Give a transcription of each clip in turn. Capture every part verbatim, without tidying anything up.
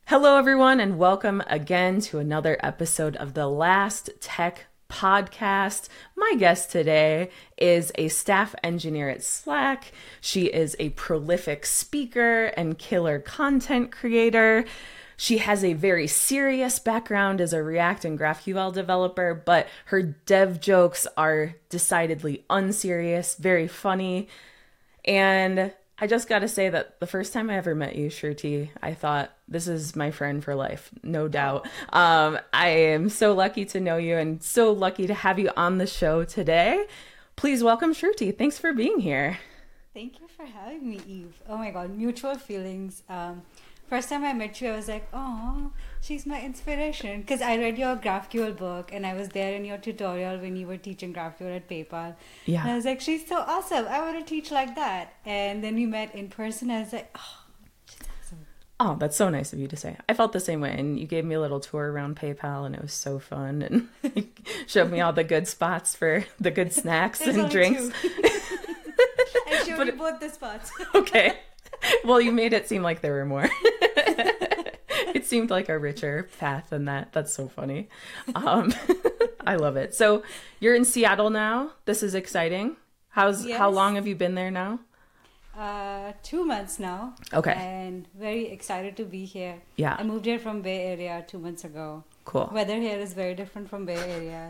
Hello, everyone, and welcome again to another episode of the Last Tech Podcast. My guest today is a staff engineer at Slack. She is a prolific speaker and killer content creator. She has a very serious background as a React and GraphQL developer, but her dev jokes are decidedly unserious, very funny, and I just got to say that the first time I ever met you, Shruti, I thought, this is my friend for life, no doubt. Um, I am so lucky to know you and so lucky to have you on the show today. Please welcome Shruti. Thanks for being here. Thank you for having me, Eve. Oh my God, mutual feelings. Um, first time I met you, I was like, oh, she's my inspiration. Because I read your GraphQL book and I was there in your tutorial when you were teaching GraphQL at PayPal. Yeah. And I was like, she's so awesome. I want to teach like that. And then we met in person. I was like, oh, she's awesome. Oh, that's so nice of you to say. I felt the same way. And you gave me a little tour around PayPal and it was so fun. And showed me all the good spots for the good snacks There's and only drinks. I showed But- you both the spots. Okay. Well, you made it seem like there were more. It seemed like a richer path than that. That's so funny. Um, I love it. So you're in Seattle now. This is exciting. How's Yes. how long have you been there now? Uh, two months now. Okay. And very excited to be here. Yeah. I moved here from Bay Area two months ago. Cool. Weather here is very different from Bay Area.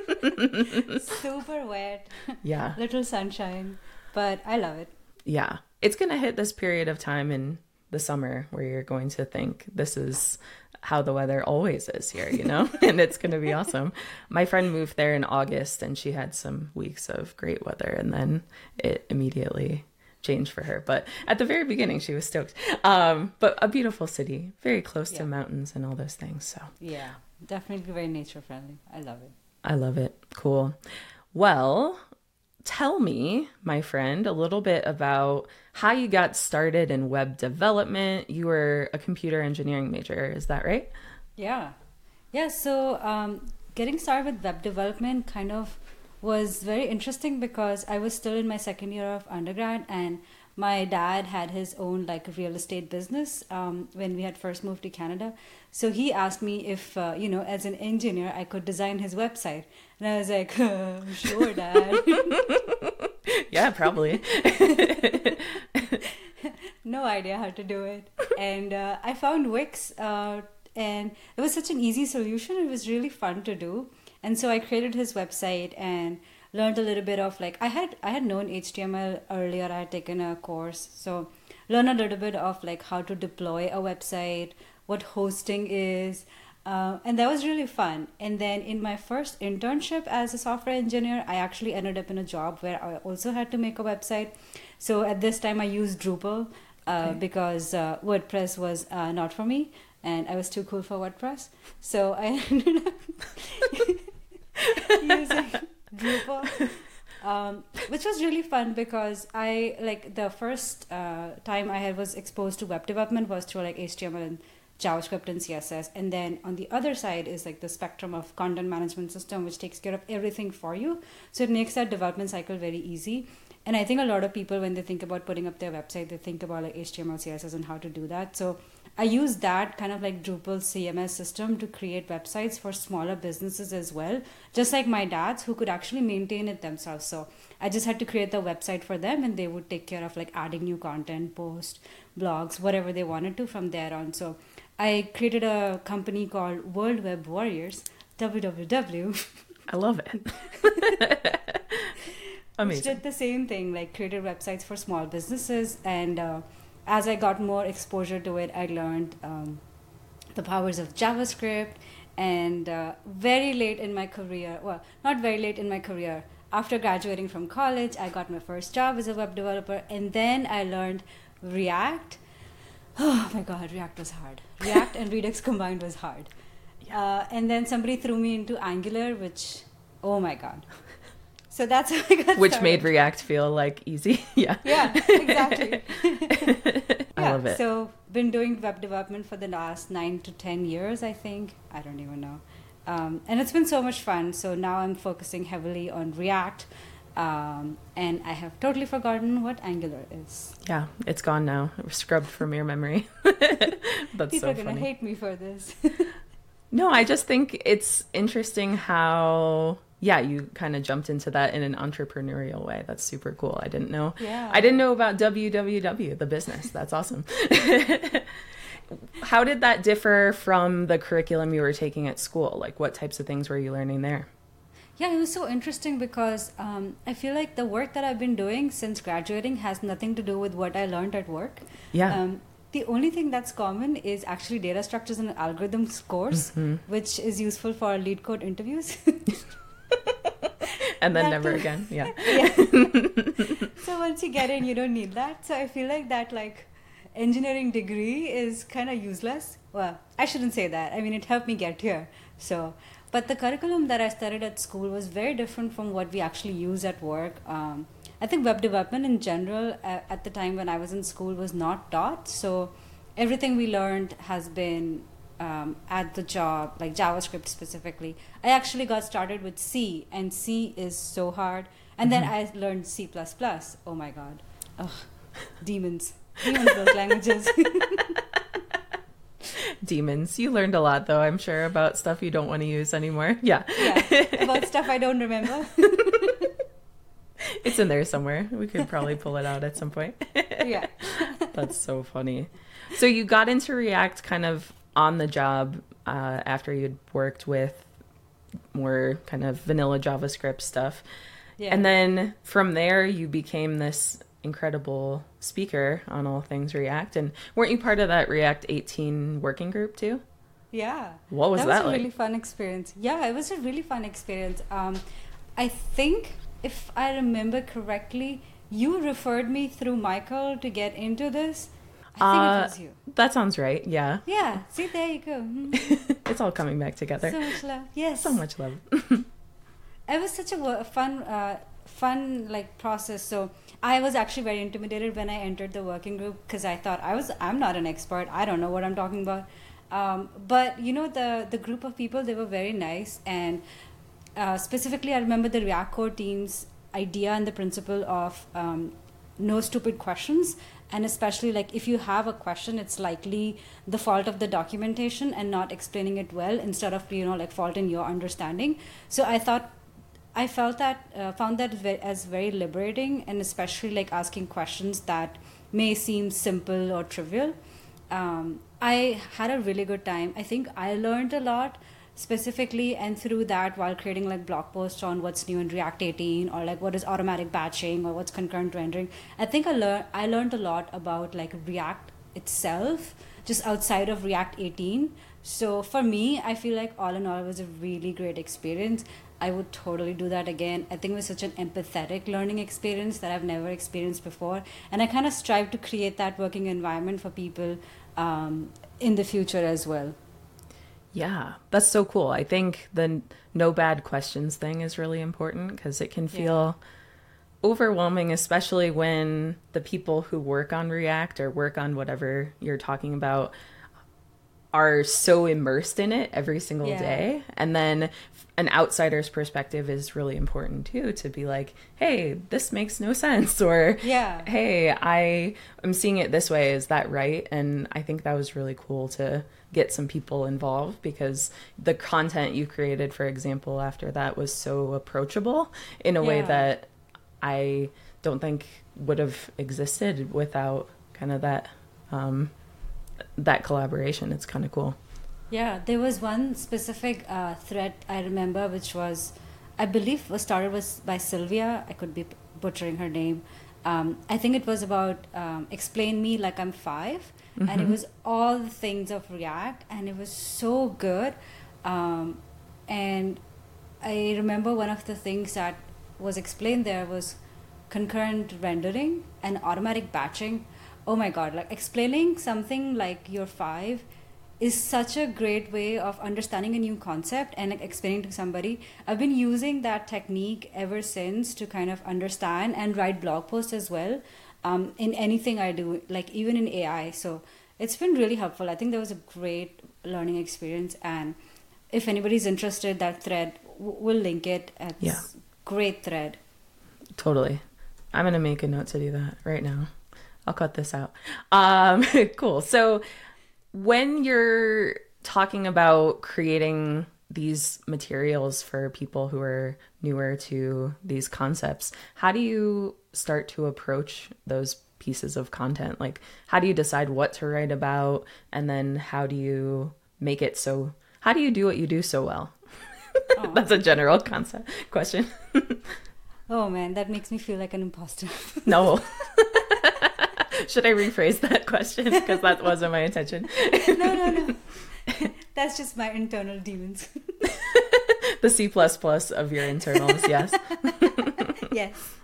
Super wet, Yeah. little sunshine, but I love it. Yeah. It's going to hit this period of time in the summer where you're going to think this is how the weather always is here, you know, and it's going to be awesome. My friend moved there in August and she had some weeks of great weather and then it immediately changed for her. But at the very beginning, she was stoked. Um, but a beautiful city, very close Yeah. to mountains and all those things. So Yeah, definitely very nature friendly. I love it. I love it. Cool. Well, tell me, my friend, a little bit about how you got started in web development. You were a computer engineering major, is that right? Yeah. Yeah, so um, getting started with web development kind of was very interesting because I was still in my second year of undergrad and my dad had his own like real estate business um, when we had first moved to Canada. So he asked me if, uh, you know, as an engineer, I could design his website. And I was like, uh, sure, Dad. Yeah, probably. No idea how to do it. And uh, I found Wix uh, and it was such an easy solution. It was really fun to do. And so I created his website and learned a little bit of like, I had I had known H T M L earlier. I had taken a course. So learn a little bit of like how to deploy a website, what hosting is. Uh, and that was really fun. And then in my first internship as a software engineer, I actually ended up in a job where I also had to make a website. So at this time, I used Drupal uh, Okay. because uh, WordPress was uh, not for me. And I was too cool for WordPress. So I ended up using Drupal. Um, which was really fun because I like the first uh, time I had was exposed to web development was through like H T M L and JavaScript and C S S, and then on the other side is like the spectrum of content management system, which takes care of everything for you. So it makes that development cycle very easy. And I think a lot of people, when they think about putting up their website, they think about like H T M L, C S S, and how to do that. So I use that kind of like Drupal C M S system to create websites for smaller businesses as well, just like my dad's who could actually maintain it themselves. So I just had to create the website for them and they would take care of like adding new content, posts, blogs, whatever they wanted to from there on. So I created a company called World Web Warriors, W W W. I love it. Which Amazing. did the same thing, like created websites for small businesses. And uh, as I got more exposure to it, I learned um, the powers of JavaScript. And uh, very late in my career, well, not very late in my career, after graduating from college, I got my first job as a web developer. And then I learned React. Oh my God, React was hard. React and Redux combined was hard. Yeah. Uh, and then somebody threw me into Angular, which, oh my God. So that's how I got Which started. made React feel like easy. Yeah. Yeah, exactly. I yeah, love it. So been doing web development for the last nine to ten years, I think. I don't even know. Um, and it's been so much fun. So now I'm focusing heavily on React Um, and I have totally forgotten what Angular is. Yeah, it's gone now. It was scrubbed from your memory. That's People so are going to funny. hate me for this. No, I just think it's interesting how, yeah, you kind of jumped into that in an entrepreneurial way. That's super cool. I didn't know. Yeah. I didn't know about W W W, the business. That's awesome. How did that differ from the curriculum you were taking at school? Like, what types of things were you learning there? Yeah, it was so interesting because um, I feel like the work that I've been doing since graduating has nothing to do with what I learned at work. Yeah. Um, the only thing that's common is actually data structures and algorithms course, mm-hmm. which is useful for lead code interviews. And then that never too. again. Yeah. Yeah. So once you get in, you don't need that. So I feel like that like engineering degree is kind of useless. Well, I shouldn't say that. I mean, it helped me get here. So... But the curriculum that I studied at school was very different from what we actually use at work. Um, I think web development in general uh, at the time when I was in school was not taught. So everything we learned has been um, at the job, like JavaScript specifically. I actually got started with C, and C is so hard. And mm-hmm. then I learned C plus plus. Oh my God. Ugh, demons. Demons, those languages. Demons. You learned a lot, though, I'm sure, about stuff you don't want to use anymore. Yeah. Yeah, about stuff I don't remember. It's in there somewhere. We could probably pull it out at some point. Yeah. That's so funny. So you got into React kind of on the job uh, after you'd worked with more kind of vanilla JavaScript stuff. Yeah. And then from there, you became this incredible speaker on all things React. And weren't you part of that React eighteen working group too? Yeah. What was that, that was like? a really fun experience. Yeah, it was a really fun experience. Um, I think if I remember correctly, you referred me through Michael to get into this. I think uh, it was you. That sounds right. Yeah. Yeah. See, there you go. It's all coming back together. So much love. Yes. So much love. It was such a fun, uh, fun like process. So I was actually very intimidated when I entered the working group because I thought I was I'm not an expert. I don't know what I'm talking about. Um, but you know the the group of people, they were very nice, and uh, specifically I remember the React core team's idea and the principle of um, no stupid questions. And especially like if you have a question, it's likely the fault of the documentation and not explaining it well instead of, you know, like fault in your understanding. So I thought, I felt that, uh, found that as very liberating, and especially like asking questions that may seem simple or trivial. Um, I had a really good time. I think I learned a lot specifically and through that while creating like blog posts on what's new in React eighteen or like what is automatic batching or what's concurrent rendering. I think I learned I learned a lot about like React itself just outside of React eighteen. So for me, I feel like all in all it was a really great experience. I would totally do that again. I think it was such an empathetic learning experience that I've never experienced before, and I kind of strive to create that working environment for people um, in the future as well. Yeah, that's so cool. I think the no bad questions thing is really important because it can feel yeah. overwhelming, especially when the people who work on React or work on whatever you're talking about are so immersed in it every single yeah. day. And then an outsider's perspective is really important too, to be like, hey, this makes no sense, or yeah. hey, I am seeing it this way. Is that right? And I think that was really cool to get some people involved because the content you created, for example, after that was so approachable in a yeah. way that I don't think would have existed without kind of that um, that collaboration. It's kind of cool. Yeah, there was one specific uh, thread I remember, which was, I believe, was started was by Sylvia. I could be butchering her name. Um, I think it was about um, explain me like I'm five. Mm-hmm. And it was all the things of React, and it was so good. Um, and I remember one of the things that was explained there was concurrent rendering and automatic batching. Oh my God, like explaining something like you're five is such a great way of understanding a new concept and like, explaining to somebody. I've been using that technique ever since to kind of understand and write blog posts as well. Um, in anything I do, like even in A I. So it's been really helpful. I think that was a great learning experience. And if anybody's interested, that thread, w- we'll link it. It's yeah. great thread. Totally. I'm going to make a note to do that right now. I'll cut this out. Um, cool. So when you're talking about creating these materials for people who are newer to these concepts, how do you start to approach those pieces of content? Like, how do you decide what to write about? And then how do you make it so, how do you do what you do so well? Oh. That's a general concept question. Oh man, that makes me feel like an imposter. No. Should I rephrase that question? Because that wasn't my intention. No, no, no. That's just my internal demons. The C plus plus of your internals, yes. Yes.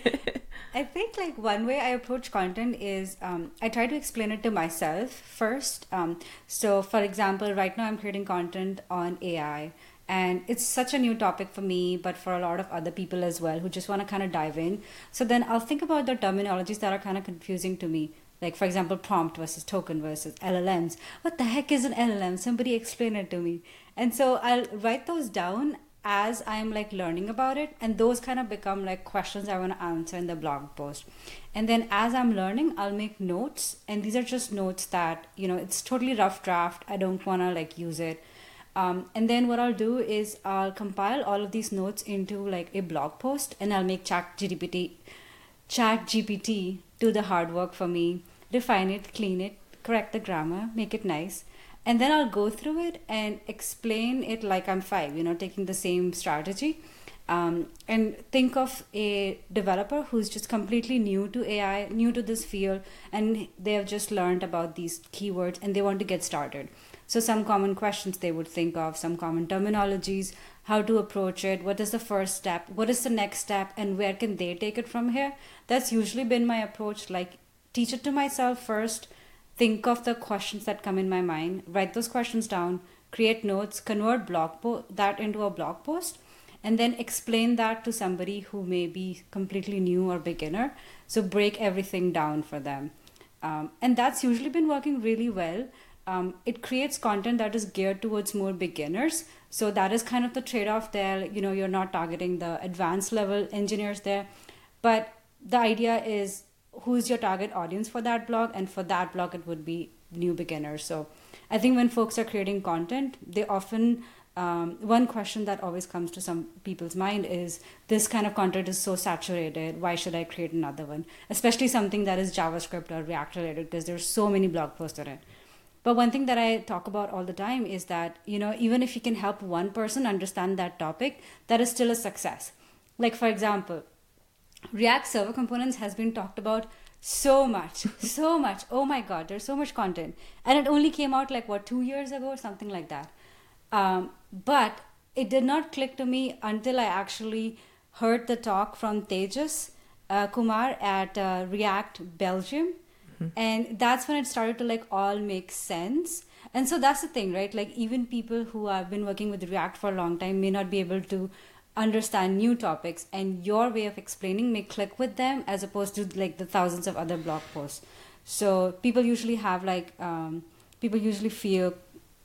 I think like one way I approach content is um, I try to explain it to myself first. Um, so for example, right now I'm creating content on A I. And it's such a new topic for me, but for a lot of other people as well who just want to kind of dive in. So then I'll think about the terminologies that are kind of confusing to me. Like, for example, prompt versus token versus L L Ms. What the heck is an L L M? Somebody explain it to me. And so I'll write those down as I'm like learning about it. And those kind of become like questions I want to answer in the blog post. And then as I'm learning, I'll make notes. And these are just notes that, you know, it's totally rough draft. I don't want to like use it. Um, and then what I'll do is I'll compile all of these notes into like a blog post, and I'll make Chat G P T, Chat G P T do the hard work for me, refine it, clean it, correct the grammar, make it nice. And then I'll go through it and explain it like I'm five, you know, taking the same strategy. Um, and think of a developer who's just completely new to A I, new to this field, and they have just learned about these keywords and they want to get started. So some common questions they would think of, some common terminologies, how to approach it, what is the first step, what is the next step, and where can they take it from here? That's usually been my approach, like teach it to myself first, think of the questions that come in my mind, write those questions down, create notes, convert blog po- that into a blog post, and then explain that to somebody who may be completely new or beginner. So break everything down for them. Um, and that's usually been working really well. Um, it creates content that is geared towards more beginners. So that is kind of the trade-off there. You know, you're not targeting the advanced level engineers there. But the idea is who's your target audience for that blog? And for that blog, it would be new beginners. So I think when folks are creating content, they often, um, one question that always comes to some people's mind is, this kind of content is so saturated. Why should I create another one? Especially something that is JavaScript or React related, because there's so many blog posts on it. But one thing that I talk about all the time is that, you know, even if you can help one person understand that topic, that is still a success. Like, for example, React Server Components has been talked about so much, so much. Oh my God, there's so much content. And it only came out like, what, two years ago or something like that. Um, but it did not click to me until I actually heard the talk from Tejas uh, Kumar at uh, React Belgium. And that's when it started to like all make sense. And so that's the thing, right? Like even people who have been working with React for a long time may not be able to understand new topics, and your way of explaining may click with them as opposed to like the thousands of other blog posts. So people usually have like, um, people usually feel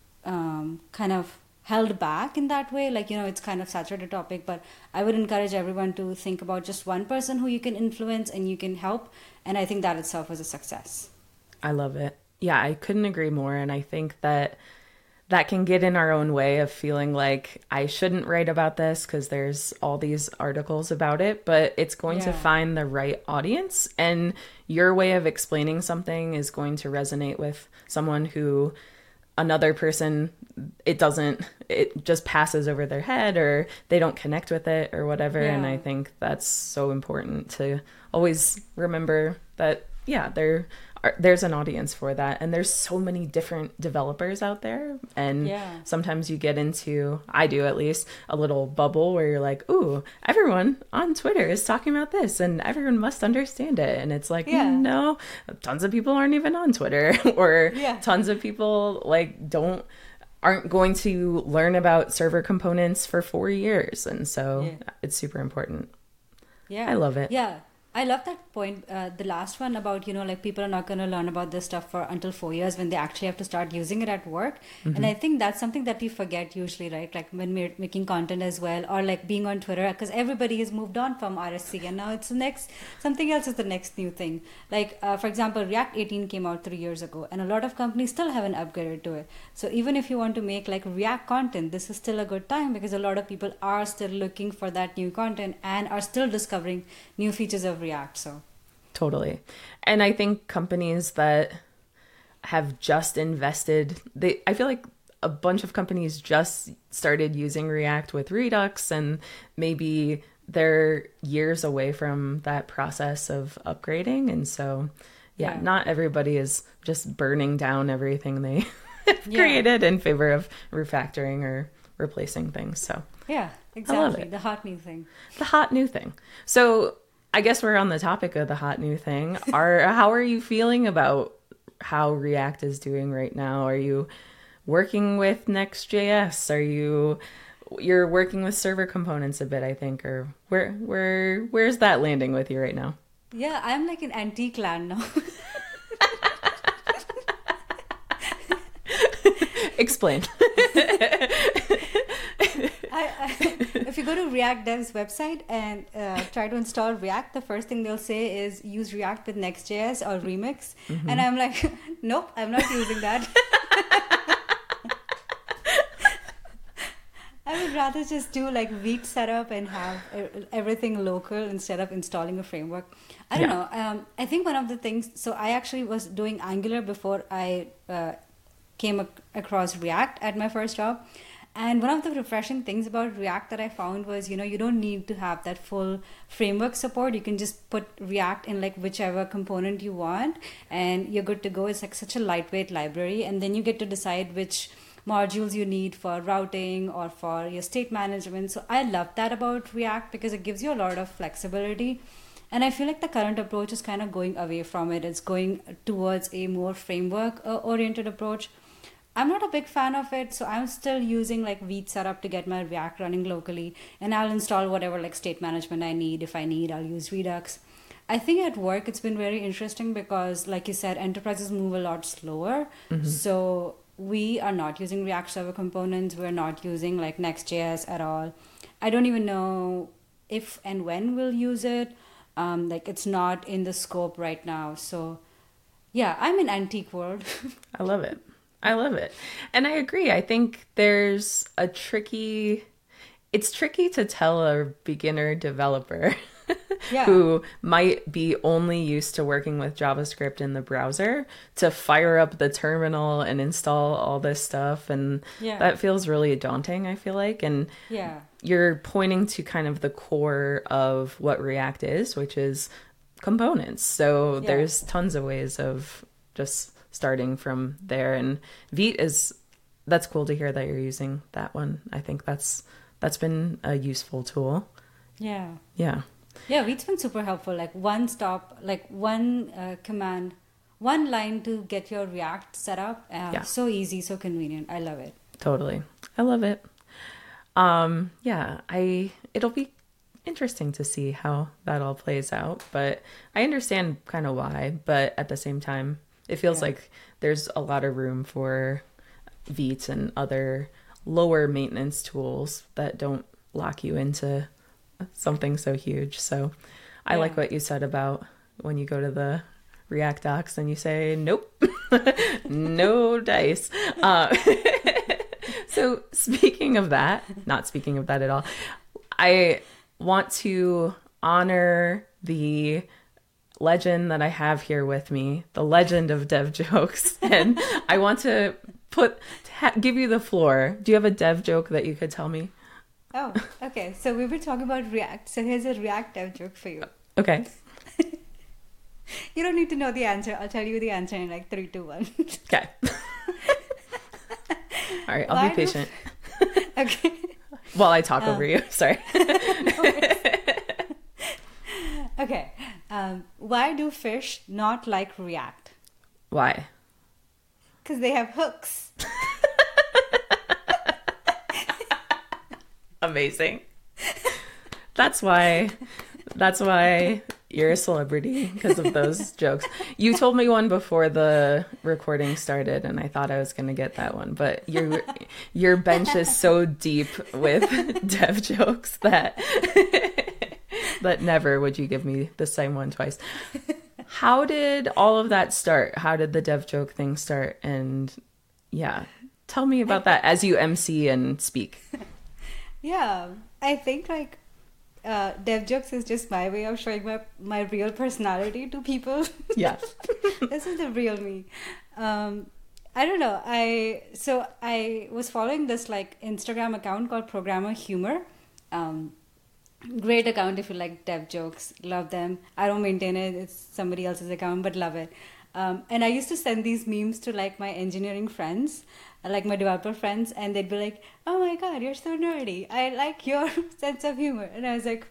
um, kind of held back in that way. Like, you know, it's kind of saturated topic, but I would encourage everyone to think about just one person who you can influence and you can help. And I think that itself is a success. I love it. Yeah, I couldn't agree more. And I think that that can get in our own way of feeling like I shouldn't write about this because there's all these articles about it, but it's going yeah. to find the right audience. And your way of explaining something is going to resonate with someone who another person, it doesn't, it just passes over their head or they don't connect with it or whatever. Yeah. And I think that's so important to always remember that, yeah, there are, there's an audience for that. And there's so many different developers out there. And yeah. sometimes you get into, I do at least, a little bubble where you're like, ooh, everyone on Twitter is talking about this and everyone must understand it. And it's like, yeah. no, tons of people aren't even on Twitter or yeah. tons of people like don't, aren't going to learn about server components for four years. And so yeah. it's super important. Yeah. I love it. Yeah. I love that point. Uh, the last one about, you know, like people are not going to learn about this stuff for until four years when they actually have to start using it at work. Mm-hmm. And I think that's something that we forget usually, right? Like when we're making content as well, or like being on Twitter, because everybody has moved on from R S C and now it's the next, something else is the next new thing. Like, uh, for example, React eighteen came out three years ago and a lot of companies still haven't upgraded to it. So even if you want to make like React content, this is still a good time because a lot of people are still looking for that new content and are still discovering new features of React. So totally. And I think companies that have just invested, they I feel like a bunch of companies just started using React with Redux, and maybe they're years away from that process of upgrading. And so yeah, yeah. not everybody is just burning down everything they yeah. created in favor of refactoring or replacing things. So yeah, exactly. The hot new thing. The hot new thing. So I guess we're on the topic of the hot new thing. Are how are you feeling about how React is doing right now? Are you working with Next.js? Are you you're working with server components a bit, I think, or where where where's that landing with you right now? Yeah, I'm like an antique land now. Explain. I, I, if you go to React Dev's website and uh, try to install React, the first thing they'll say is use React with Next.js or Remix. Mm-hmm. And I'm like, nope, I'm not using that. I would rather just do like Vite setup and have everything local instead of installing a framework. I don't yeah. know. Um, I think one of the things, so I actually was doing Angular before I uh, came ac- across React at my first job. And one of the refreshing things about React that I found was, you know, you don't need to have that full framework support. You can just put React in like whichever component you want and you're good to go. It's like such a lightweight library. And then you get to decide which modules you need for routing or for your state management. So I love that about React because it gives you a lot of flexibility. And I feel like the current approach is kind of going away from it. It's going towards a more framework uh, oriented approach. I'm not a big fan of it, so I'm still using like Vite setup to get my React running locally, and I'll install whatever like state management I need. If I need, I'll use Redux. I think at work it's been very interesting because, like you said, enterprises move a lot slower. Mm-hmm. So we are not using React Server components. We're not using like Next.js at all. I don't even know if and when we'll use it. Um, like it's not in the scope right now. So yeah, I'm in antique world. I love it. I love it. And I agree. I think there's a tricky, it's tricky to tell a beginner developer yeah. who might be only used to working with JavaScript in the browser to fire up the terminal and install all this stuff. And yeah. that feels really daunting, I feel like. And yeah. you're pointing to kind of the core of what React is, which is components. So yeah. there's tons of ways of just starting from there. And Vite is, that's cool to hear that you're using that one. I think that's that's been a useful tool. Yeah. Yeah. Yeah, Vite's been super helpful. Like one stop, like one uh, command, one line to get your React set up. Uh, yeah. So easy, so convenient. I love it. Totally. I love it. Um, yeah, I it'll be interesting to see how that all plays out, but I understand kind of why, but at the same time, it feels yeah. like there's a lot of room for Vite and other lower maintenance tools that don't lock you into something so huge. So I yeah. like what you said about when you go to the React docs and you say, nope, no dice. Uh, so speaking of that, not speaking of that at all, I want to honor the legend that I have here with me, the legend of dev jokes. And I want to put, ha- give you the floor. Do you have a dev joke that you could tell me? Oh, okay. So we were talking about React. So here's a React dev joke for you. Okay. You don't need to know the answer. I'll tell you the answer in like three, two, one. Okay. All right. I'll Why be patient. Do... Okay. While I talk um, over you. Sorry. Okay. Um, why do fish not like React? Why? Because they have hooks. Amazing. That's why. That's why You're a celebrity because of those jokes. You told me one before the recording started, and I thought I was going to get that one. But your your bench is so deep with dev jokes that that never would you give me the same one twice. How did all of that start? How did the dev joke thing start? And yeah, tell me about that as you M C and speak. Yeah, I think like uh, dev jokes is just my way of showing my, my real personality to people. Yeah. This is the real me. Um, I don't know. I so I was following this like Instagram account called Programmer Humor. Um, great account if you like dev jokes. Love them. I don't maintain it. It's somebody else's account, but love it. Um, and I used to send these memes to like my engineering friends, like my developer friends, and they'd be like, "Oh my god, you're so nerdy. I like your sense of humor." And I was like,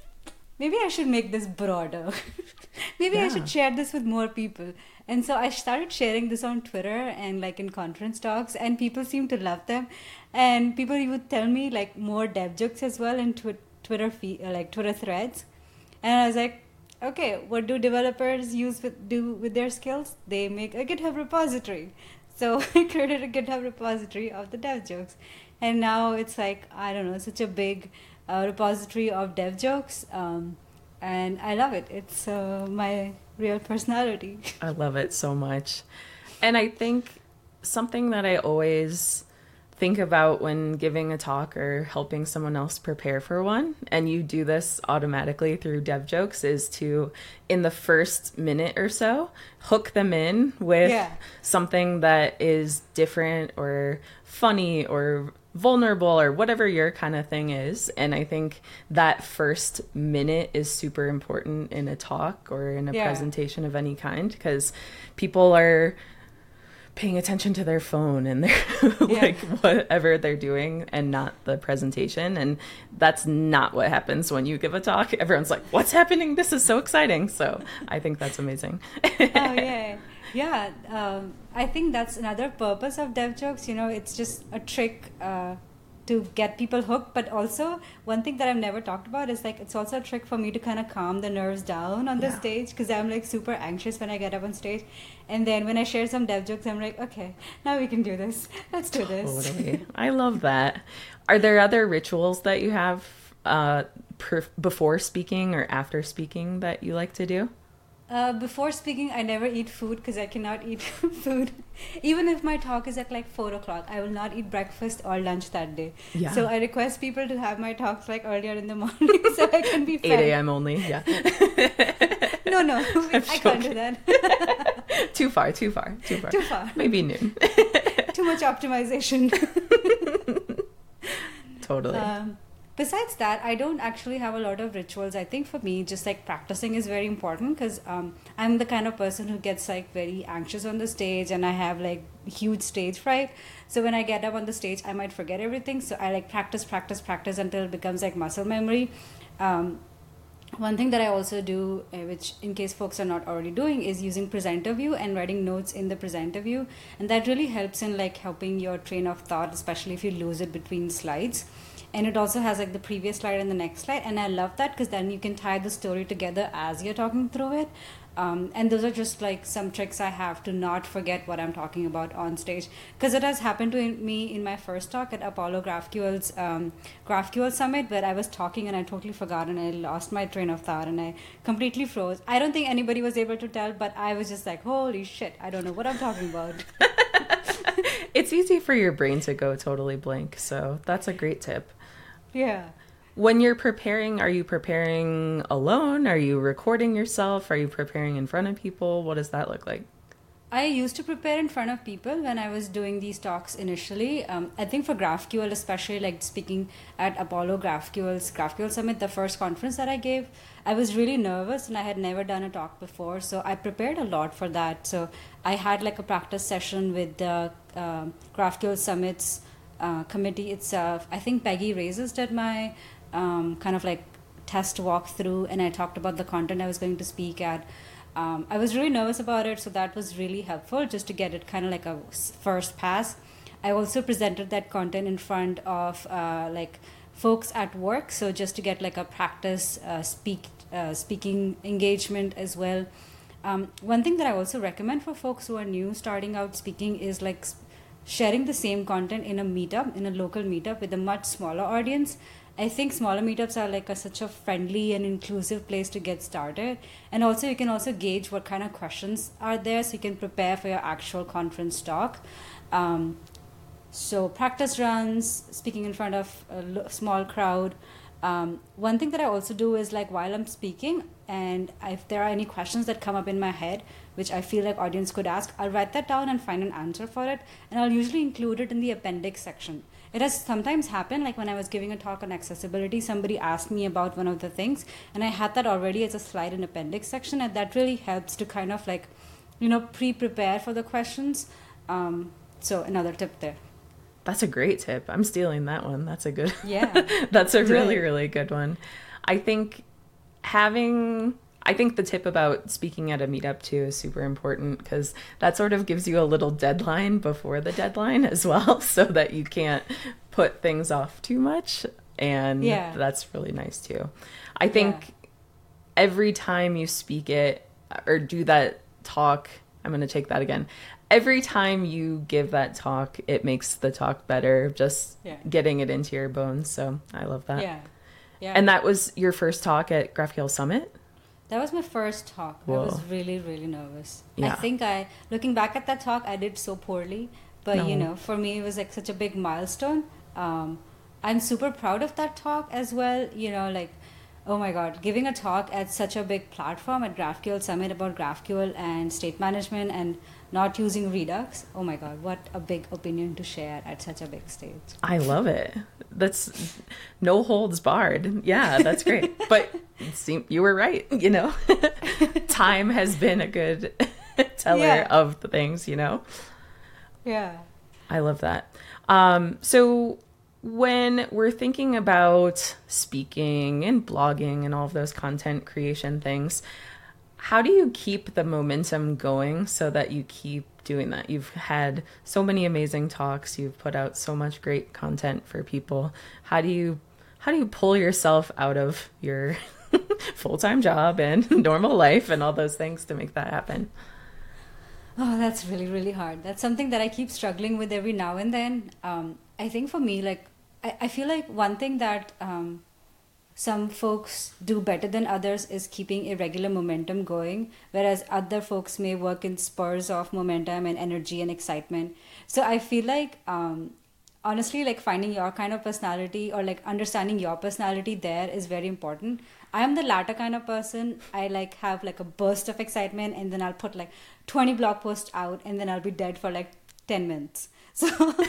maybe I should make this broader. Maybe yeah. I should share this with more people. And so I started sharing this on Twitter and like in conference talks, and people seem to love them. And people would tell me like more dev jokes as well in tw- Twitter feed, like Twitter threads. And I was like, okay, what do developers use with do with their skills? They make a GitHub repository. So I created a GitHub repository of the dev jokes. And now it's like, I don't know, such a big uh, repository of dev jokes. Um, and I love it. It's uh, my real personality. I love it so much. And I think something that I always think about when giving a talk or helping someone else prepare for one, and you do this automatically through dev jokes, is to, in the first minute or so, hook them in with yeah. something that is different or funny or vulnerable or whatever your kind of thing is. And I think that first minute is super important in a talk or in a yeah. presentation of any kind, because people are paying attention to their phone and their yeah. like whatever they're doing and not the presentation. And that's not what happens when you give a talk. Everyone's like, what's happening? This is so exciting. So I think that's amazing. Oh yeah. Yeah. Um, I think that's another purpose of dev jokes. You know, it's just a trick uh, to get people hooked. But also one thing that I've never talked about is like, it's also a trick for me to kind of calm the nerves down on the yeah. stage, because I'm like super anxious when I get up on stage. And then when I share some dev jokes, I'm like, okay, now we can do this. Let's do this. Totally. I love that. Are there other rituals that you have uh, per- before speaking or after speaking that you like to do? Uh, before speaking, I never eat food because I cannot eat food. Even if my talk is at like four o'clock, I will not eat breakfast or lunch that day. Yeah. So I request people to have my talks like earlier in the morning so I can be fed. eight a.m. only, yeah. no, no, I can't do that. Too far, too far, too far. Too far. Maybe noon. Too much optimization. Totally. Um, Besides that, I don't actually have a lot of rituals. I think for me, just like practicing is very important, because um, I'm the kind of person who gets like very anxious on the stage, and I have like huge stage fright. So when I get up on the stage, I might forget everything. So I like practice, practice, practice until it becomes like muscle memory. Um, one thing that I also do, uh, which in case folks are not already doing, is using presenter view and writing notes in the presenter view. And that really helps in like helping your train of thought, especially if you lose it between slides. And it also has like the previous slide and the next slide. And I love that, because then you can tie the story together as you're talking through it. Um, and those are just like some tricks I have to not forget what I'm talking about on stage. Because it has happened to me in my first talk at Apollo GraphQL's um, GraphQL Summit, where I was talking and I totally forgot and I lost my train of thought and I completely froze. I don't think anybody was able to tell, but I was just like, holy shit, I don't know what I'm talking about. It's easy for your brain to go totally blank. So that's a great tip. Yeah. When you're preparing, are you preparing alone? Are you recording yourself? Are you preparing in front of people? What does that look like? I used to prepare in front of people when I was doing these talks initially. Um, I think for GraphQL, especially like speaking at Apollo GraphQL's GraphQL Summit, the first conference that I gave, I was really nervous and I had never done a talk before. So I prepared a lot for that. So I had like a practice session with the uh, GraphQL Summit's uh, committee itself. I think Peggy Raises did my um, kind of like test walkthrough, and I talked about the content I was going to speak at. Um, I was really nervous about it, so that was really helpful just to get it kind of like a first pass. I also presented that content in front of uh, like folks at work, so just to get like a practice uh, speak uh, speaking engagement as well. Um, one thing that I also recommend for folks who are new starting out speaking is like sharing the same content in a meetup, in a local meetup with a much smaller audience. I think smaller meetups are like a, such a friendly and inclusive place to get started. And also you can also gauge what kind of questions are there so you can prepare for your actual conference talk. Um, so practice runs, speaking in front of a small crowd. Um, one thing that I also do is like while I'm speaking, and if there are any questions that come up in my head, which I feel like audience could ask, I'll write that down and find an answer for it. And I'll usually include it in the appendix section. It has sometimes happened, like when I was giving a talk on accessibility, somebody asked me about one of the things, and I had that already as a slide in appendix section, and that really helps to kind of like, you know, pre-prepare for the questions. Um, so another tip there. That's a great tip. I'm stealing that one. That's a good, yeah. That's a really, really good one. I think having, I think the tip about speaking at a meetup too is super important because that sort of gives you a little deadline before the deadline as well, so that you can't put things off too much. And yeah. That's really nice too. I think yeah. every time you speak it or do that talk, I'm going to take that again. Every time you give that talk, it makes the talk better, just yeah. getting it into your bones. So I love that. Yeah. Yeah. And that was your first talk at GraphQL Summit? That was my first talk. Whoa. I was really, really nervous. Yeah. I think I, looking back at that talk, I did so poorly. But, no. you know, for me, it was like such a big milestone. Um, I'm super proud of that talk as well. You know, like, oh my God, giving a talk at such a big platform at GraphQL Summit about GraphQL and state management and not using Redux. Oh my God, what a big opinion to share at such a big stage. I love it. That's no holds barred. Yeah, that's great. But it seemed, you were right, you know. Time has been a good teller yeah. of the things, you know. Yeah. I love that. Um, so when we're thinking about speaking and blogging and all of those content creation things, how do you keep the momentum going so that you keep doing that? You've had so many amazing talks. You've put out so much great content for people. How do you how do you pull yourself out of your full-time job and normal life and all those things to make that happen? Oh, that's really, really hard. That's something that I keep struggling with every now and then. Um, I think for me, like, I, I feel like one thing that um, some folks do better than others is keeping a regular momentum going, whereas other folks may work in spurs of momentum and energy and excitement. So I feel like, um, honestly, like finding your kind of personality or like understanding your personality there is very important. I am the latter kind of person. I like have like a burst of excitement and then I'll put like twenty blog posts out and then I'll be dead for like ten minutes. So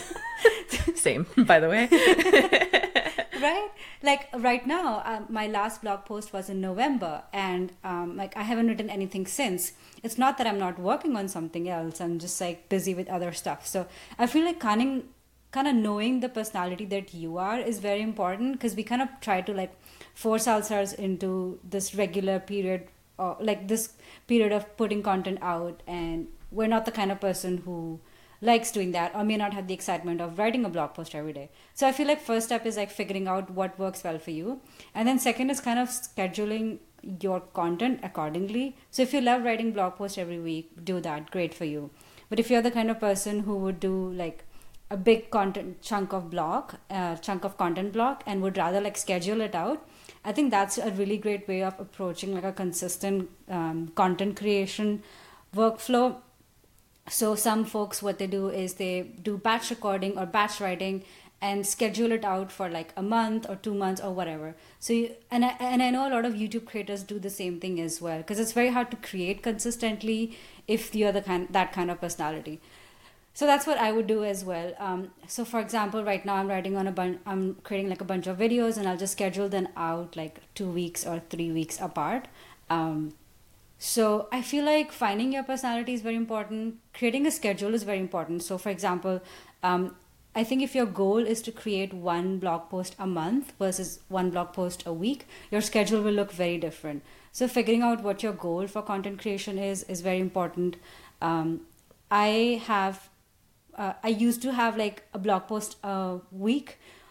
same, by the way. Right? Like right now, um, my last blog post was in November and um, like I haven't written anything since. It's not that I'm not working on something else. I'm just like busy with other stuff. So I feel like kind of, kind of knowing the personality that you are is very important because we kind of try to like force ourselves into this regular period or like this period of putting content out, and we're not the kind of person who likes doing that or may not have the excitement of writing a blog post every day. So I feel like first step is like figuring out what works well for you. And then second is kind of scheduling your content accordingly. So if you love writing blog posts every week, do that, great for you. But if you're the kind of person who would do like a big content chunk of blog, uh, chunk of content block and would rather like schedule it out, I think that's a really great way of approaching like a consistent um, content creation workflow. So some folks, what they do is they do batch recording or batch writing and schedule it out for like a month or two months or whatever. So, you, and I, and I know a lot of YouTube creators do the same thing as well, because it's very hard to create consistently if you're the kind, that kind of personality. So that's what I would do as well. Um, so for example, right now I'm writing on a bunch, I'm creating like a bunch of videos and I'll just schedule them out like two weeks or three weeks apart. Um, So I feel like finding your personality is very important. Creating a schedule is very important. So for example, um, I think if your goal is to create one blog post a month versus one blog post a week, your schedule will look very different. So figuring out what your goal for content creation is, is very important. Um, I have, uh, I used to have like a blog post a week.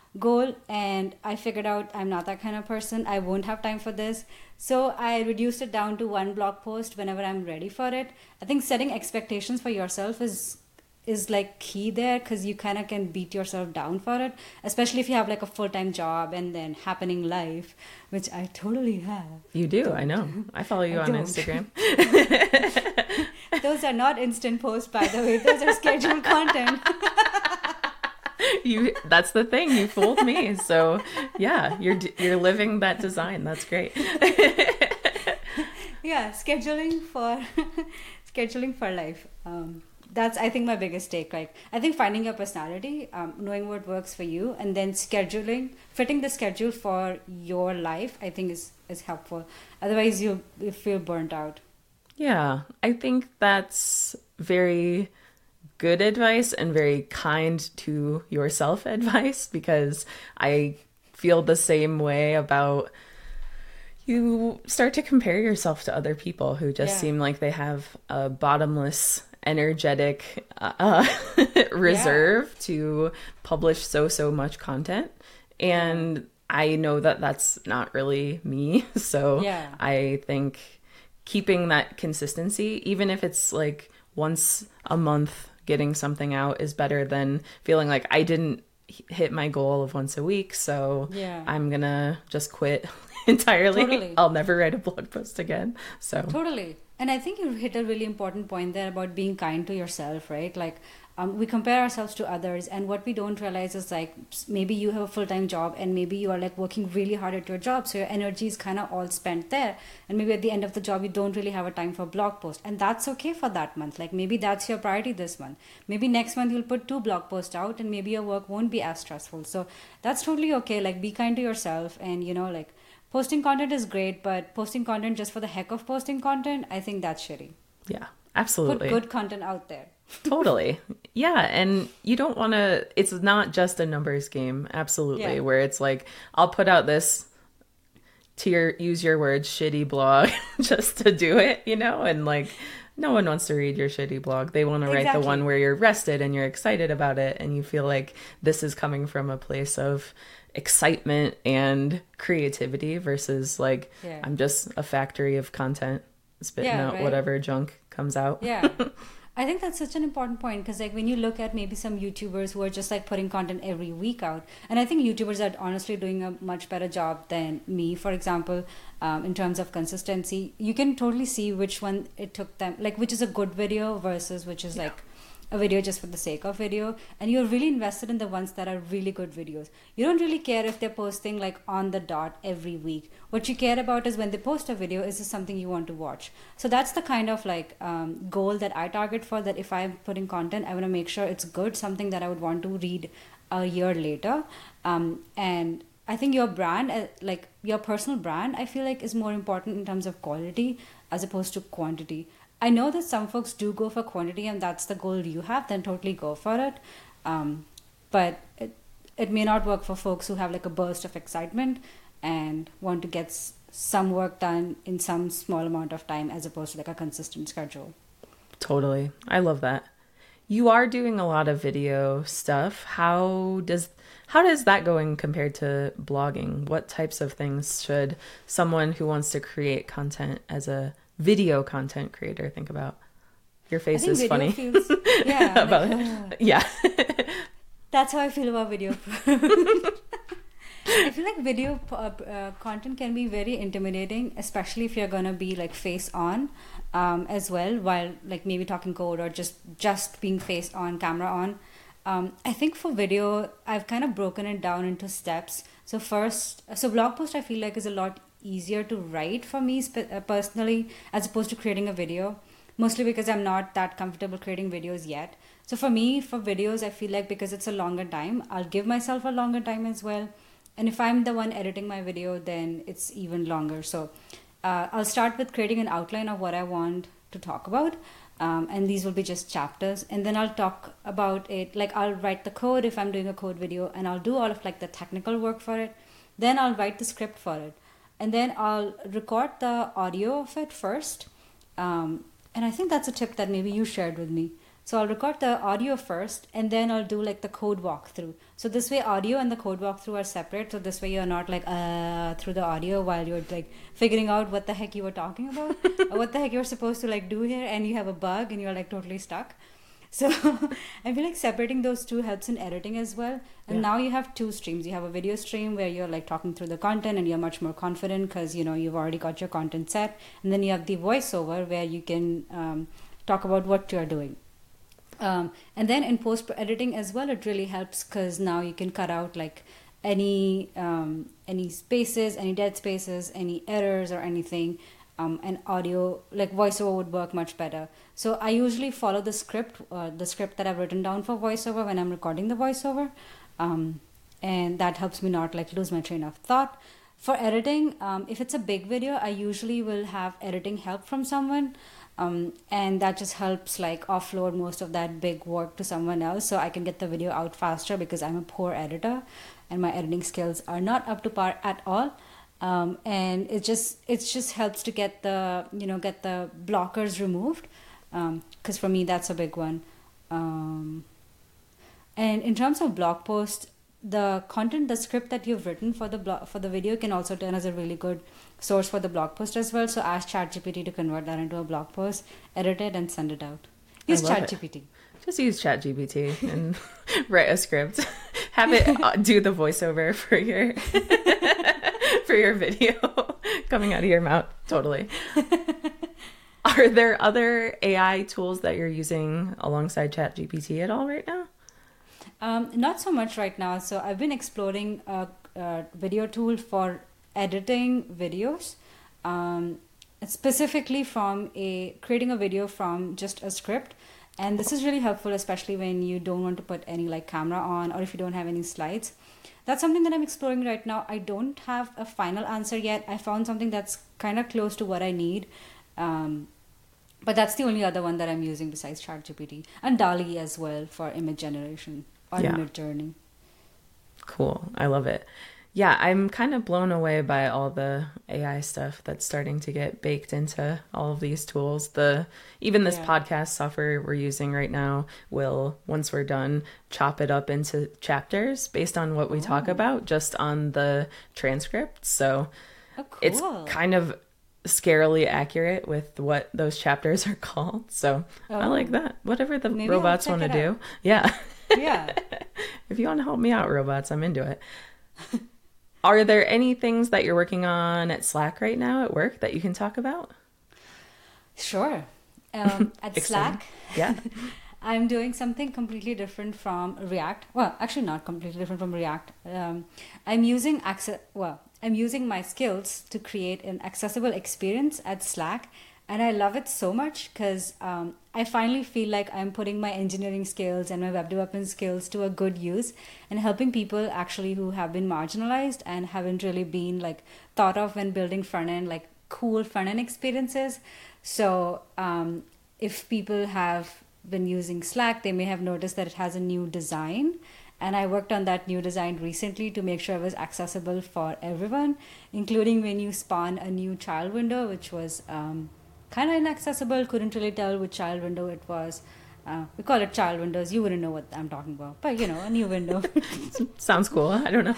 goal, and I figured out I'm not that kind of person. I won't have time for this. So I reduced it down to one blog post whenever I'm ready for it. I think setting expectations for yourself is is like key there, because you kind of can beat yourself down for it, especially if you have like a full-time job and then happening life, which I totally have. You do. I know. I follow you I on don't. Instagram. Those are not instant posts, by the way. Those are scheduled content. You that's the thing, you fooled me. So yeah, you're you're living that design. That's great. Yeah, scheduling for scheduling for life. Um, that's, I think, my biggest take. Like, I think finding your personality, um, knowing what works for you, and then scheduling, fitting the schedule for your life, I think is is helpful. Otherwise, you you feel burnt out. Yeah, I think that's very good advice and very kind to yourself advice, because I feel the same way about, you start to compare yourself to other people who just Yeah. seem like they have a bottomless energetic uh, reserve to publish so so much content, and I know that that's not really me. So Yeah. I think keeping that consistency, even if it's like once a month getting something out, is better than feeling like I didn't hit my goal of once a week, so Yeah. I'm gonna just quit entirely. Totally. I'll never write a blog post again. So Totally. And I think you hit a really important point there about being kind to yourself, right? Like, um, we compare ourselves to others, and what we don't realize is like, maybe you have a full-time job and maybe you are like working really hard at your job, so your energy is kind of all spent there, and maybe at the end of the job you don't really have a time for a blog post, and that's okay for that month. Like, maybe that's your priority this month. Maybe next month you'll put two blog posts out, and maybe your work won't be as stressful. So that's totally okay. Like, be kind to yourself, and you know, like, posting content is great, but posting content just for the heck of posting content, I think that's shitty. yeah, Put absolutely. good content out there. Totally. Yeah. And you don't want to, it's not just a numbers game. Absolutely. Yeah. Where it's like, I'll put out this, to your, use your words, shitty blog just to do it, you know? And like, no one wants to read your shitty blog. They want to write the Exactly. one where you're rested and you're excited about it, and you feel like this is coming from a place of excitement and creativity versus like, Yeah. I'm just a factory of content spitting Yeah, out right. whatever junk comes out. Yeah. I think that's such an important point, because like when you look at maybe some YouTubers who are just like putting content every week out, and I think YouTubers are honestly doing a much better job than me, for example, um, in terms of consistency. You can totally see which one it took them, like which is a good video versus which is like a video just for the sake of video, and you're really invested in the ones that are really good videos. You don't really care if they're posting like on the dot every week. What you care about is when they post a video, is this something you want to watch? So that's the kind of like um, goal that I target for, that if I'm putting content, I want to make sure it's good, something that I would want to read a year later. Um, and I think your brand, uh, like your personal brand, I feel like is more important in terms of quality as opposed to quantity. I know that some folks do go for quantity, and that's the goal you have, then totally go for it. Um, but it, it may not work for folks who have like a burst of excitement and want to get s- some work done in some small amount of time as opposed to like a consistent schedule. Totally. I love that. You are doing a lot of video stuff. How does how does that going compared to blogging? What types of things should someone who wants to create content as a video content creator think about? Your I face think is video funny. feels, yeah, about like, yeah. that's how I feel about video. I feel like video uh, uh, content can be very intimidating, especially if you're gonna be like face on um, as well, while like maybe talking code or just just being face on, camera on. Um, I think for video, I've kind of broken it down into steps. So first, so blog post I feel like is a lot easier to write for me spe- uh, personally, as opposed to creating a video. Mostly because I'm not that comfortable creating videos yet. So for me, for videos, I feel like because it's a longer time, I'll give myself a longer time as well. And if I'm the one editing my video, then it's even longer. So uh, I'll start with creating an outline of what I want to talk about. Um, and these will be just chapters. And then I'll talk about it. Like I'll write the code if I'm doing a code video, and I'll do all of like the technical work for it. Then I'll write the script for it. And then I'll record the audio of it first. Um, and I think that's a tip that maybe you shared with me. So I'll record the audio first, and then I'll do like the code walkthrough. So this way, audio and the code walkthrough are separate. So this way, you're not like uh through the audio while you're like figuring out what the heck you were talking about, or what the heck you're supposed to like do here, and you have a bug and you're like totally stuck. So I feel like separating those two helps in editing as well. And yeah. Now you have two streams. You have a video stream where you're like talking through the content and you're much more confident because, you know, you've already got your content set. And then you have the voiceover where you can um, talk about what you're doing. Um, and then in post editing as well, it really helps because now you can cut out like any um, any spaces, any dead spaces, any errors or anything. Um, and audio, like voiceover would work much better. So I usually follow the script, uh, the script that I've written down for voiceover when I'm recording the voiceover. Um, and that helps me not like lose my train of thought. For editing, um, if it's a big video, I usually will have editing help from someone. Um, and that just helps like offload most of that big work to someone else so I can get the video out faster because I'm a poor editor and my editing skills are not up to par at all. Um, and it just it just helps to get the you know get the blockers removed because um, for me that's a big one. Um, and in terms of blog post, the content, the script that you've written for the blog for the video can also turn as a really good source for the blog post as well. So ask ChatGPT to convert that into a blog post, edit it, and send it out. Use ChatGPT. Just use ChatGPT and write a script. Have it do the voiceover for your for your video coming out of your mouth. Totally. Are there other A I tools that you're using alongside ChatGPT at all right now? Um, not so much right now. So I've been exploring a, a video tool for editing videos, um, specifically from a creating a video from just a script. And this is really helpful, especially when you don't want to put any like camera on or if you don't have any slides. That's something that I'm exploring right now. I don't have a final answer yet. I found something that's kind of close to what I need. Um, but that's the only other one that I'm using besides ChatGPT. And DALL-E as well for image generation or yeah. image journey. Cool. I love it. Yeah, I'm kind of blown away by all the A I stuff that's starting to get baked into all of these tools. The even this yeah. podcast software we're using right now will, once we're done, chop it up into chapters based on what we oh. talk about just on the transcript. So oh, cool. It's kind of scarily accurate with what those chapters are called. So oh. I like that. Whatever the Maybe robots want to do. Yeah. Yeah. If you want to help me out, robots, I'm into it. Are there any things that you're working on at Slack right now at work that you can talk about? Sure. Um, at Slack, yeah, I'm doing something completely different from React. Well, actually not completely different from React. Um, I'm using access. Well, I'm using my skills to create an accessible experience at Slack. And I love it so much because um, I finally feel like I'm putting my engineering skills and my web development skills to a good use and helping people actually who have been marginalized and haven't really been like thought of when building front end, like cool front end experiences. So um, if people have been using Slack, they may have noticed that it has a new design. And I worked on that new design recently to make sure it was accessible for everyone, including when you spawn a new child window, which was um, kind of inaccessible, couldn't really tell which child window it was. Uh, we call it child windows. You wouldn't know what I'm talking about. But, you know, a new window. Sounds cool. I don't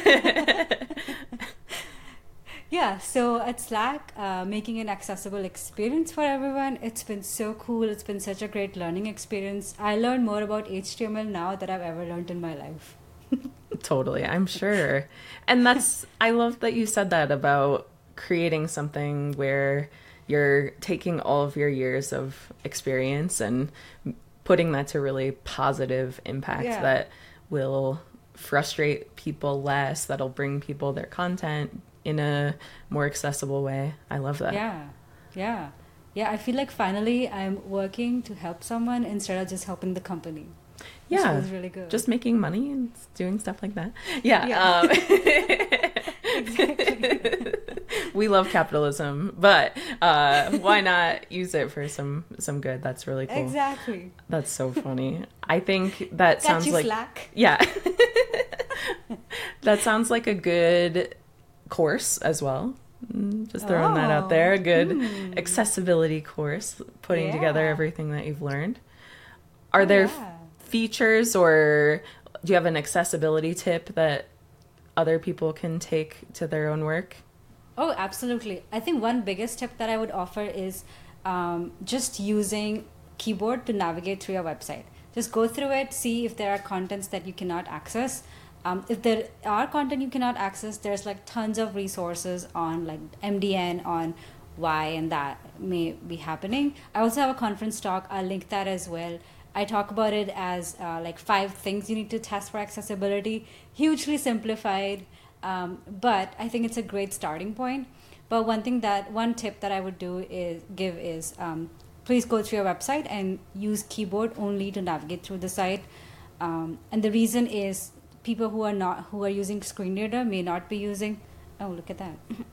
know. Yeah, so at Slack, uh, making an accessible experience for everyone, it's been so cool. It's been such a great learning experience. I learn more about H T M L now than I've ever learned in my life. Totally, I'm sure. And that's, I love that you said that about creating something where you're taking all of your years of experience and putting that to really positive impact yeah. that will frustrate people less, that'll bring people their content in a more accessible way. I love that. Yeah, yeah. Yeah, I feel like finally I'm working to help someone instead of just helping the company. Yeah, which was really good. Just making money and doing stuff like that. Yeah. yeah. Um, exactly. We love capitalism, but uh, why not use it for some some good? That's really cool. Exactly. That's so funny. I think that Got sounds you like Slack. Yeah. That sounds like a good course as well. Just throwing oh. that out there. A good mm. accessibility course, putting yeah. together everything that you've learned. Are Oh, there yeah. features, or do you have an accessibility tip that other people can take to their own work? Oh, absolutely. I think one biggest tip that I would offer is um, just using keyboard to navigate through your website. Just go through it, see if there are contents that you cannot access. Um, if there are content you cannot access, there's like tons of resources on like M D N on why and that may be happening. I also have a conference talk. I'll link that as well. I talk about it as uh, like five things you need to test for accessibility. Hugely simplified, um, but I think it's a great starting point. But one thing that one tip that I would do is give is um, please go through your website and use keyboard only to navigate through the site. Um, and the reason is people who are not who are using screen reader may not be using. Oh, look at that.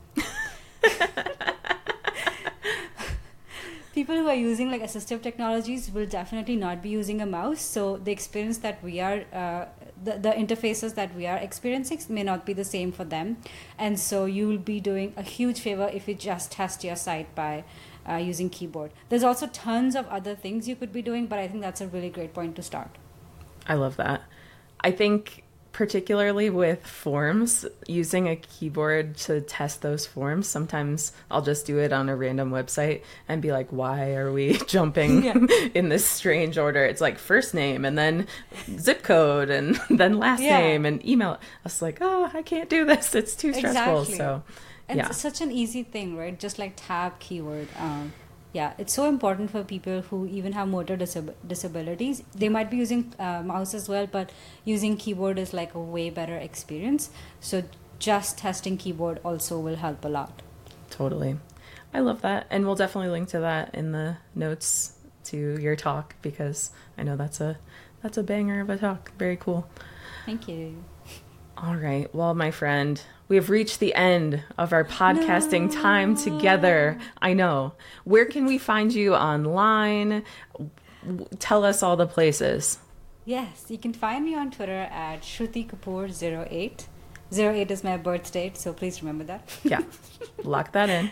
People who are using like assistive technologies will definitely not be using a mouse. So the experience that we are, uh, the, the interfaces that we are experiencing may not be the same for them. And so you will be doing a huge favor if you just test your site by uh, using keyboard. There's also tons of other things you could be doing, but I think that's a really great point to start. I love that. I think particularly with forms, using a keyboard to test those forms, sometimes I'll just do it on a random website and be like, why are we jumping Yeah. in this strange order? It's like first name and then zip code and then last Yeah. name and email. I was like, oh, I can't do this. It's too stressful. Exactly. So, And yeah. it's such an easy thing, right? Just like tab keyword. Um, yeah, it's so important for people who even have motor disab- disabilities. They might be using uh, mouse as well, but using keyboard is like a way better experience. So just testing keyboard also will help a lot. Totally. I love that. And we'll definitely link to that in the notes to your talk, because I know that's a that's a banger of a talk. Very cool. Thank you. All right. Well, my friend, we have reached the end of our podcasting No. time together. I know. Where can we find you online? W- Tell us all the places. Yes, you can find me on Twitter at Shruti Kapoor zero eight. zero eight is my birth date, so please remember that. Yeah. Lock that in.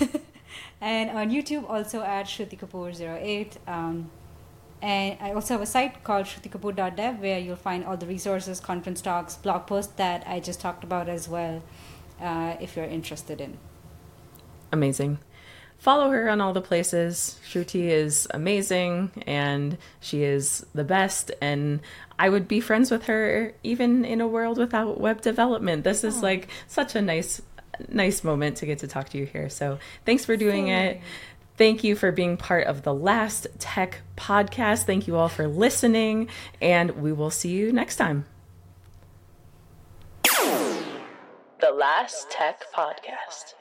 And on YouTube also at Shruti Kapoor zero eight. Um, and I also have a site called shruti kapoor dot dev where you'll find all the resources, conference talks, blog posts that I just talked about as well, uh, if you're interested in. Amazing. Follow her on all the places. Shruti is amazing and she is the best. And I would be friends with her even in a world without web development. This is Oh. like such a nice, nice moment to get to talk to you here. So thanks for doing So it. nice. Thank you for being part of the Last Tech podcast. Thank you all for listening, and we will see you next time. The Last Tech Podcast.